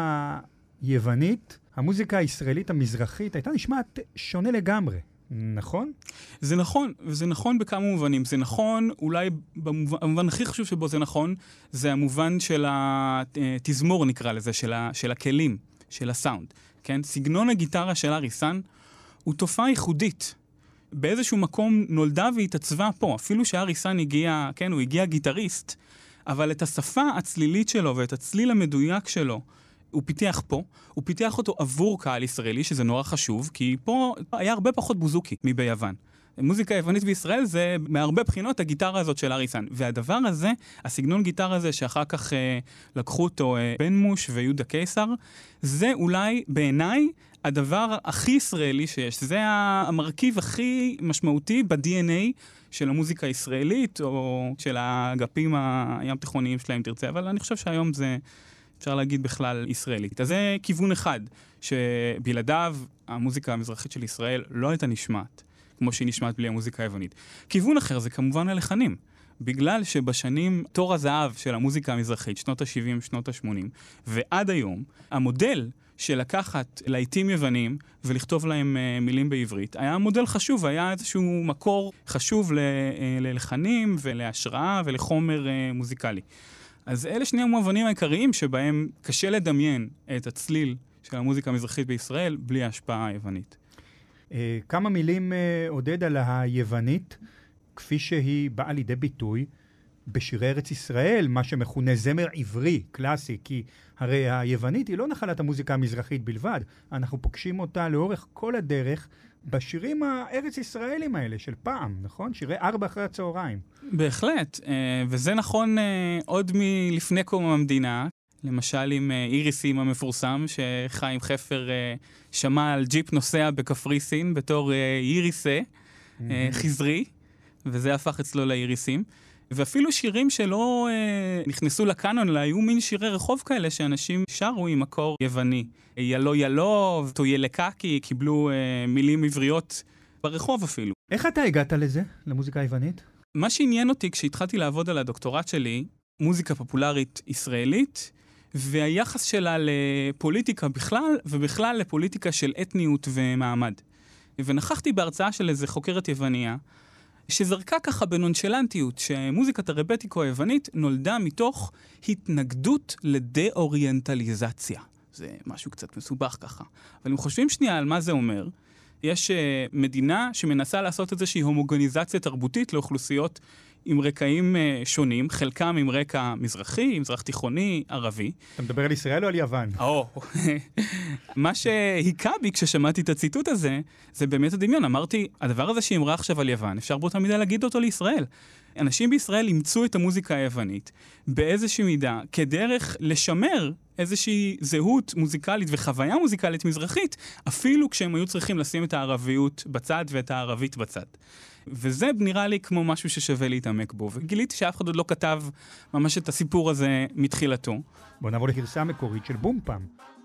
היוונית, המוזיקה הישראלית המזרחית הייתה נשמעת שונה לגמרי. נכון? זה נכון, וזה נכון בכמה מובנים. זה נכון, אולי במובן הכי חשוב שבו זה נכון, זה המובן של התזמור נקרא לזה, של, ה, של הכלים, של הסאונד. כן? סגנון הגיטרה של אריסן הוא תופעה ייחודית. באיזשהו מקום נולדה והתעצבה פה. אפילו שאריסן הגיע, כן, הוא הגיע גיטריסט, אבל את השפה הצלילית שלו ואת הצליל המדויק שלו, הוא פיתח פה, הוא פיתח אותו עבור קהל ישראלי, שזה נורא חשוב, כי פה היה הרבה פחות בוזוקי מביוון. מוזיקה יוונית בישראל זה מהרבה בחינות הגיטרה הזאת של אריסן. והדבר הזה, הסגנון גיטרה הזה שאחר כך אה, לקחו אותו אה, בן מוש ויהודה קיסר, זה אולי בעיניי הדבר הכי ישראלי שיש. זה המרכיב הכי משמעותי ב-די אן איי של המוזיקה הישראלית, או של האגפים הים תיכוניים שלהם תרצה, אבל אני חושב שהיום זה אפשר להגיד בכלל ישראלית. אז זה כיוון אחד, שבלעדיו המוזיקה המזרחית של ישראל לא הייתה נשמעת, כמו שהיא נשמעת בלי המוזיקה היוונית. כיוון אחר זה כמובן הלחנים. בגלל שבשנים תור הזהב של המוזיקה המזרחית, שנות ה-שבעים, שנות ה-שמונים, ועד היום, המודל של לקחת להיטים יוונים ולכתוב להם uh, מילים בעברית, היה מודל חשוב, היה איזשהו מקור חשוב ל- uh, ללחנים ולהשראה ולחומר uh, מוזיקלי. אז אלה שני המובנים העיקריים שבהם קשה לדמיין את הצליל של המוזיקה המזרחית בישראל בלי ההשפעה היוונית. Uh, כמה מילים uh, עודד על היוונית, כפי שהיא באה לידי ביטוי בשירי ארץ ישראל, מה שמכונה זמר עברי, קלאסי, כי הרי היוונית היא לא נחלת המוזיקה המזרחית בלבד, אנחנו פוגשים אותה לאורך כל הדרך בשירים הארץ ישראלים האלה של פעם, נכון? שירי ארבע אחרי הצהריים. בהחלט, וזה נכון עוד מלפני קום המדינה, למשל עם איריסים המפורסם, שחיים חפר שמע על ג'יפ נוסע בקפריסין בתור איריסה, חזרי, וזה הפך אצלו לאיריסים. ואפילו שירים שלא אה, נכנסו לקאנון, אלא היו מין שירי רחוב כאלה שאנשים שרו עם מקור יווני. ילו ילו, טוילקקי, קיבלו אה, מילים עבריות ברחוב אפילו. איך אתה הגעת לזה, למוזיקה היוונית? מה שעניין אותי כשהתחלתי לעבוד על הדוקטורט שלי, מוזיקה פופולרית ישראלית, והיחס שלה לפוליטיקה בכלל, ובכלל לפוליטיקה של אתניות ומעמד. ונכחתי בהרצאה של איזה חוקרת יווניה, שזרקה ככה בנונשלנטיות, שמוזיקת הרבטיקו היוונית נולדה מתוך התנגדות לדה-אוריינטליזציה. זה משהו קצת מסובך ככה. אבל אם חושבים שנייה על מה זה אומר, יש uh, מדינה שמנסה לעשות איזושהי הומוגניזציה תרבותית לאוכלוסיות עם רקעים uh, שונים, חלקם עם רקע מזרחי, מזרח תיכוני, ערבי. אתה מדבר על ישראל או על יוון? או, מה שהיקע בי כששמעתי את הציטוט הזה, זה באמת הדמיון. אמרתי, הדבר הזה שאמרה עכשיו על יוון, אפשר באותה מידה להגיד אותו לישראל. אנשים בישראל אימצו את המוזיקה היוונית באיזושהי מידה כדרך לשמר איזושהי זהות מוזיקלית וחוויה מוזיקלית מזרחית, אפילו כשהם היו צריכים לשים את הערביות בצד ואת הערבית בצד. וזה נראה לי כמו משהו ששווה להתעמק בו, וגיליתי שאף אחד עוד לא כתב ממש את הסיפור הזה מתחילתו. בוא נעבור לגרסה המקורית של בום פעם.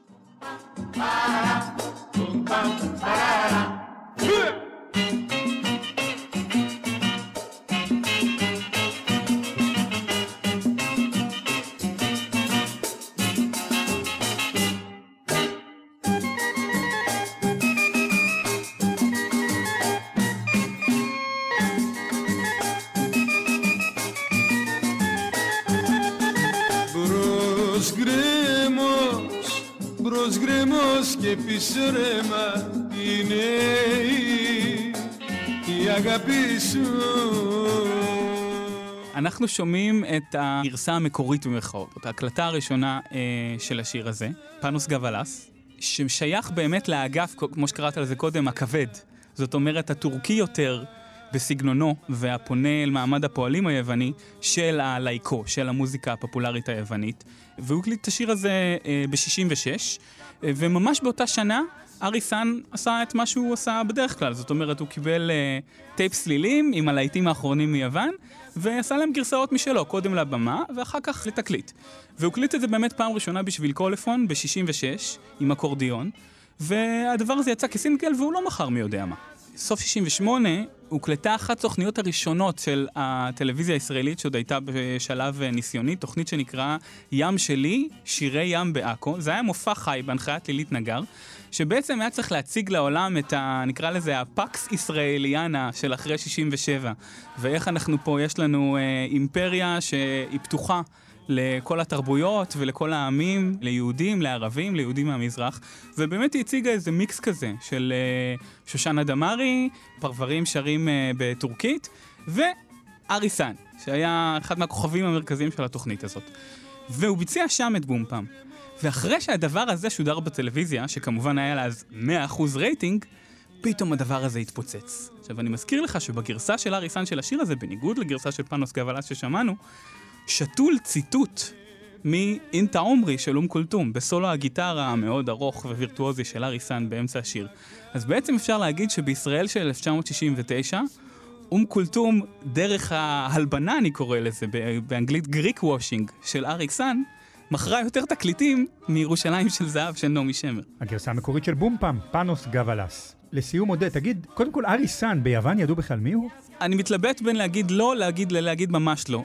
Και πίσω ρέμα είναι η αγάπη σου. אנחנו שומעים את הגרסה המקורית במרכאות, את ההקלטה הראשונה אה, של השיר הזה, פאנוס גוואלס, ששייך באמת לאגף, כמו שקראת על זה קודם, הכבד. זאת אומרת, הטורקי יותר בסגנונו, והפונה אל מעמד הפועלים היווני של הלייקו, של המוזיקה הפופולרית היוונית. והוא הקליט את השיר הזה אה, ב-שישים ושש, אה, וממש באותה שנה, אריסן עשה את מה שהוא עשה בדרך כלל. זאת אומרת, הוא קיבל אה, טייפ סלילים עם הלהיטים האחרונים מיוון, ועשה להם גרסאות משלו, קודם לבמה, ואחר כך לתקליט. והוא הקליט את זה באמת פעם ראשונה בשביל קולפון, ב-שישים ושש, עם אקורדיון, והדבר הזה יצא כסינגל, והוא לא מכר מי יודע מה. סוף שישים ושמונה, הוקלטה אחת תוכניות הראשונות של הטלוויזיה הישראלית, שעוד הייתה בשלב ניסיוני, תוכנית שנקרא ים שלי, שירי ים בעכו. זה היה מופע חי בהנחיית לילית נגר, שבעצם היה צריך להציג לעולם את ה... נקרא לזה הפקס ישראליאנה של אחרי שישים ושבע. ואיך אנחנו פה, יש לנו אה, אימפריה שהיא פתוחה לכל התרבויות ולכל העמים, ליהודים, לערבים, ליהודים מהמזרח, ובאמת היא הציגה איזה מיקס כזה של uh, שושנה דמארי, פרברים שרים uh, בטורקית, ואריסן, שהיה אחד מהכוכבים המרכזיים של התוכנית הזאת. והוא ביצע שם את בום פעם. ואחרי שהדבר הזה שודר בטלוויזיה, שכמובן היה לה אז מאה אחוז רייטינג, פתאום הדבר הזה התפוצץ. עכשיו אני מזכיר לך שבגרסה של אריסן של השיר הזה, בניגוד לגרסה של פאנוס גוואלס ששמענו, שתול ציטוט מאינטה עומרי של אום כולתום, בסולו הגיטרה המאוד ארוך ווירטואוזי של אריסן באמצע השיר. אז בעצם אפשר להגיד שבישראל של אלף תשע מאות שישים ותשע, אום כולתום, דרך ההלבנה אני קורא לזה, באנגלית גריק וושינג של אריסן, מכרה יותר תקליטים מירושלים של זהב של נעמי שמר. הגרסה המקורית של בום פעם, פאנוס גוואלס. לסיום עודד, תגיד, קודם כל אריסן ביוון ידעו בכלל מי הוא? אני מתלבט בין להגיד לא, להגיד להגיד ממש לא.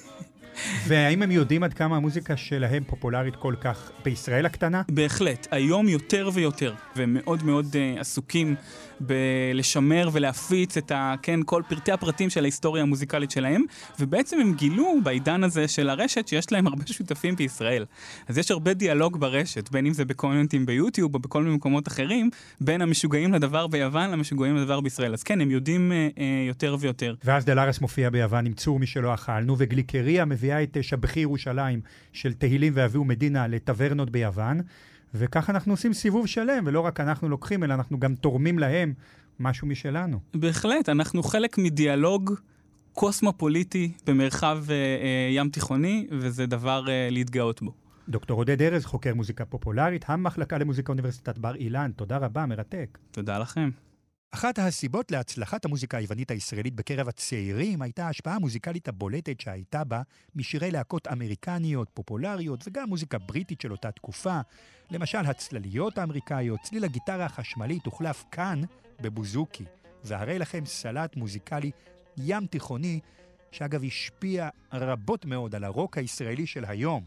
והאם הם יודעים עד כמה המוזיקה שלהם פופולרית כל כך בישראל הקטנה? בהחלט, היום יותר ויותר, ומאוד מאוד uh, עסוקים בלשמר ולהפיץ את ה, כן, כל פרטי הפרטים של ההיסטוריה המוזיקלית שלהם, ובעצם הם גילו בעידן הזה של הרשת שיש להם הרבה שותפים בישראל. אז יש הרבה דיאלוג ברשת, בין אם זה בקומנטים ביוטיוב או בכל מיני מקומות אחרים, בין המשוגעים לדבר ביוון למשוגעים לדבר בישראל. אז כן, הם יודעים uh, uh, יותר ויותר. ואז דלרס מופיע ביוון עם צור משלו אכלנו, וגליקריה מביאה את שבחי ירושלים של תהילים ואביהו מדינה לטברנות ביוון, וכך אנחנו עושים סיבוב שלם, ולא רק אנחנו לוקחים, אלא אנחנו גם תורמים להם משהו משלנו. בהחלט, אנחנו חלק מדיאלוג קוסמופוליטי במרחב אה, אה, ים תיכוני, וזה דבר אה, להתגאות בו. דוקטור עודד ארז, חוקר מוזיקה פופולרית, המחלקה למוזיקה אוניברסיטת בר אילן. תודה רבה, מרתק. תודה לכם. אחת הסיבות להצלחת המוזיקה היוונית הישראלית בקרב הצעירים הייתה ההשפעה המוזיקלית הבולטת שהייתה בה משירי להקות אמריקניות, פופולריות וגם מוזיקה בריטית של אותה תקופה. למשל, הצלליות האמריקאיות, צליל הגיטרה החשמלית הוחלף כאן בבוזוקי. והרי לכם סלט מוזיקלי ים תיכוני, שאגב השפיע רבות מאוד על הרוק הישראלי של היום.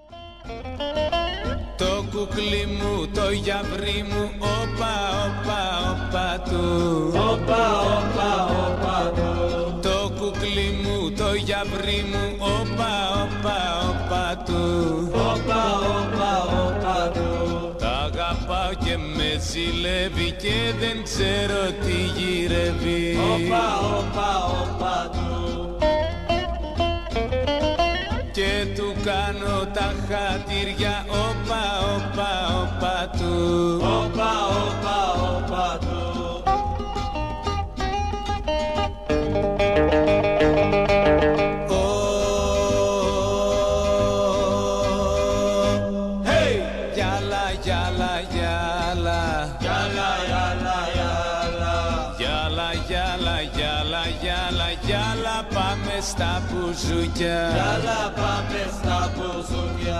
Το κουκλί μου, το γιαυρί μου, όπα, όπα, όπα του. Όπα, όπα, όπα του. Το κουκλί μου, το γιαυρί μου, όπα, όπα, όπα του. Όπα, όπα, όπα του. Τα αγαπάω και με ζηλεύει και δεν ξέρω τι γυρεύει. Όπα, όπα, όπα του. Και του κάνω τα χατήρια, όπα, όπα, όπα του. Όπα, όπα, όπα του. Hey! Γιάλα, γιάλα, γιάλα. Γιάλα, γιάλα, γιάλα. Γιάλα, γιάλα, γιάλα, γιάλα, γιάλα, πάμε στα μπουζούκια. Γιάλα, πάμε στα μπουζούκια.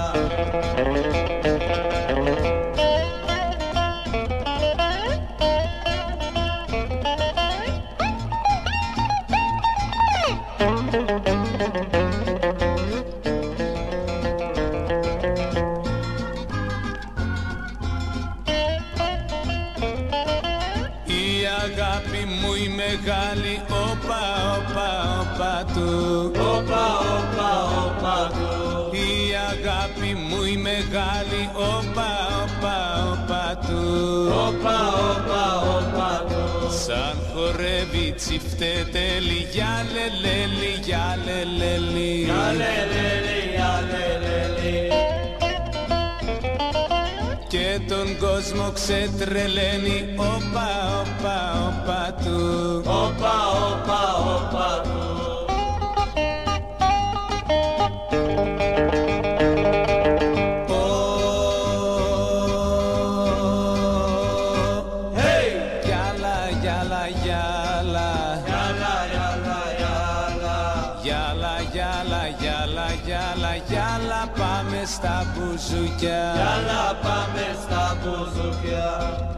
Η αγάπη μου η μεγάλη, όπα, όπα, όπα του. Όπα, όπα, όπα του. Η αγάπη μου η μεγάλη, όπα, όπα, όπα του. Όπα, όπα, όπα του. Σαν χορεύει τσιφτετέλη, για λελέλη, για λελέλη, για λελέλη, για λελέλη. Και τον κόσμο ξετρελαίνει, όπα, όπα, όπα του, όπα, όπα, όπα του. Στα μπουζούκια, γιάλα πάμε στα μπουζούκια.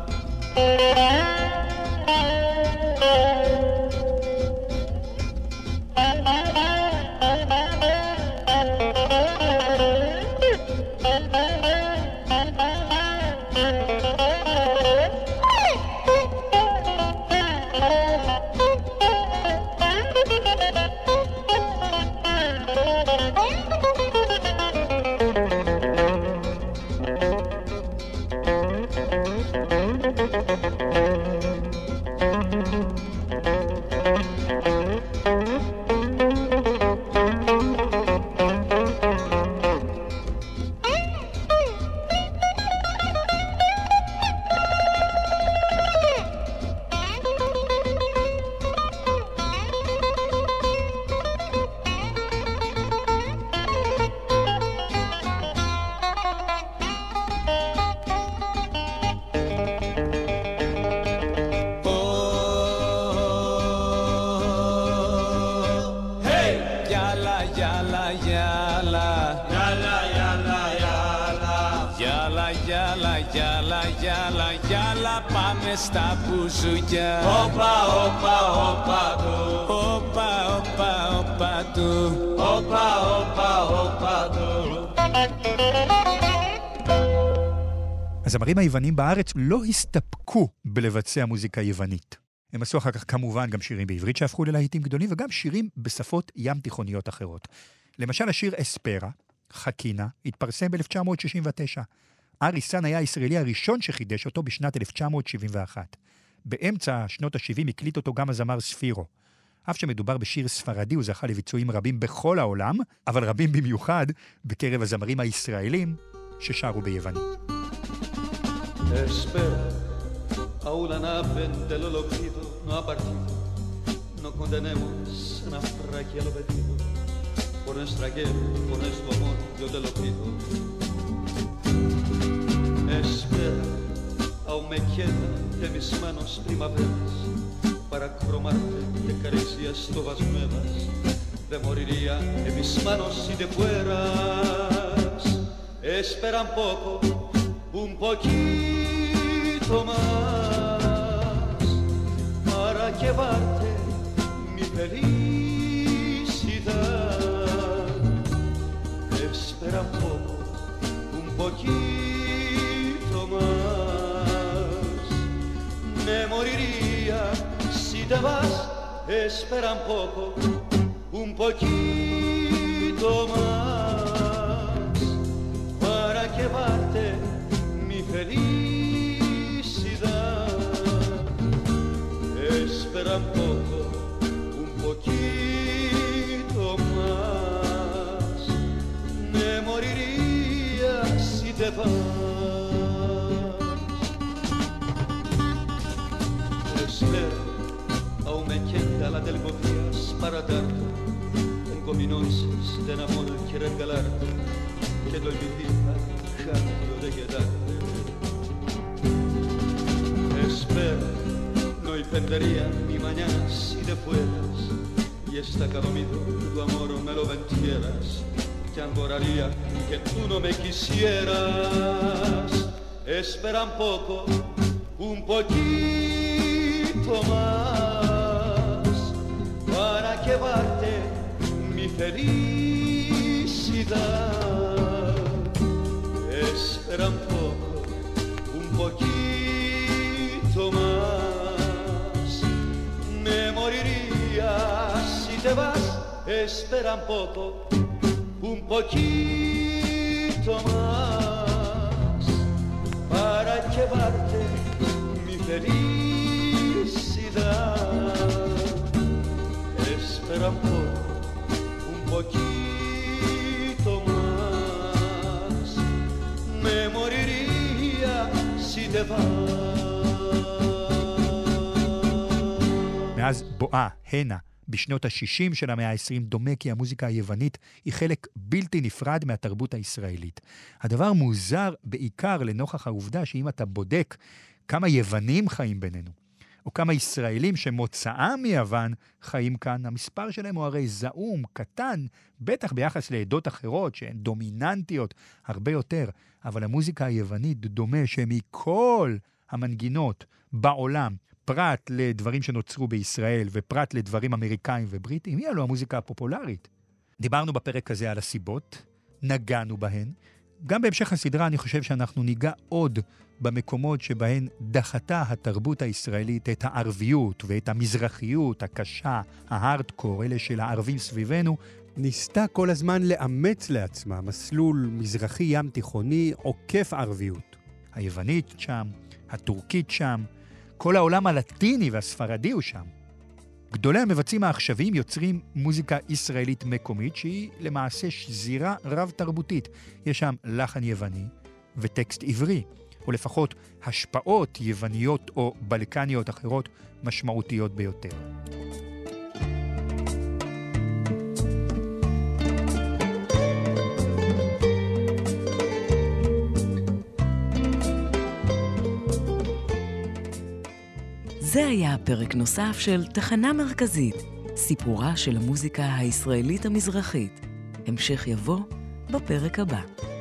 Στα μπουζούκια, όπα, όπα, όπα του, όπα, όπα, όπα του, όπα, όπα, όπα του. הזמרים היוונים בארץ לא הסתפקו בלבצע מוזיקה יוונית. הם עשו אחר כך כמובן גם שירים בעברית שהפכו ללהיטים גדולים, וגם שירים בשפות ים תיכוניות אחרות. למשל השיר אספרה, חקינה, התפרסם ב-אלף תשע מאות שישים ותשע. ארי סאן היה הישראלי הראשון שחידש אותו בשנת אלף תשע מאות שבעים ואחת. באמצע שנות ה-שבעים הקליט אותו גם הזמר ספירו. אף שמדובר בשיר ספרדי, הוא זכה לביצועים רבים בכל העולם, אבל רבים במיוחד בקרב הזמרים הישראלים ששרו ביוונית. Espera, aún la nave del olvido no ha partido. No condenemos a naufragia lo pedido. Por nuestra guerra, por nuestro amor, yo te lo pido. Espera, aún me queda de mis manos primaveras para cromarte de caricias todas nuevas. Te moriría en mis manos si te fueras. Espera un poco, un poquito más para llevarte mi felicidad. Espera un poco, un poquito más. Me moriría si te vas. Espera un poco, un poquito más para llevarte mi felicidad. Espera un poco, un poquito más. Me moriría si te vas. Espera, aún me queda la del días para darte un gominosis de amor que regalarte. Que doy mi vida cambio de quedarte. Espera, no entendería mi mañana si te fueras. Y esta cada tu amor me lo vendieras. Te adoraría que tú no me quisieras. Espera un poco, un poquito más para llevarte mi felicidad. Espera un poco, un poquito más. Me moriría si te vas. Espera un poco, un poquito más para llevarte mi felicidad. esperan por un poquito más. Me moriría si te vas. מאז בואה, הנה, בשנות ה-שישים של המאה ה-עשרים, דומה כי המוזיקה היוונית היא חלק בלתי נפרד מהתרבות הישראלית. הדבר מוזר בעיקר לנוכח העובדה שאם אתה בודק כמה יוונים חיים בינינו, או כמה ישראלים שמוצאם מיוון חיים כאן, המספר שלהם הוא הרי זעום, קטן, בטח ביחס לעדות אחרות שהן דומיננטיות הרבה יותר, אבל המוזיקה היוונית דומה שמכל המנגינות בעולם, פרט לדברים שנוצרו בישראל ופרט לדברים אמריקאים ובריטים, היא הלוא המוזיקה הפופולרית. דיברנו בפרק הזה על הסיבות, נגענו בהן. גם בהמשך הסדרה אני חושב שאנחנו ניגע עוד במקומות שבהן דחתה התרבות הישראלית את הערביות ואת המזרחיות הקשה, ההארדקור, אלה של הערבים סביבנו, ניסתה כל הזמן לאמץ לעצמה מסלול מזרחי ים תיכוני עוקף ערביות. היוונית שם, הטורקית שם, כל העולם הלטיני והספרדי הוא שם. גדולי המבצעים העכשוויים יוצרים מוזיקה ישראלית מקומית שהיא למעשה שזירה רב תרבותית. יש שם לחן יווני וטקסט עברי, או לפחות השפעות יווניות או בלקניות אחרות משמעותיות ביותר. זה היה פרק נוסף של תחנה מרכזית, סיפורה של המוזיקה הישראלית המזרחית. המשך יבוא בפרק הבא.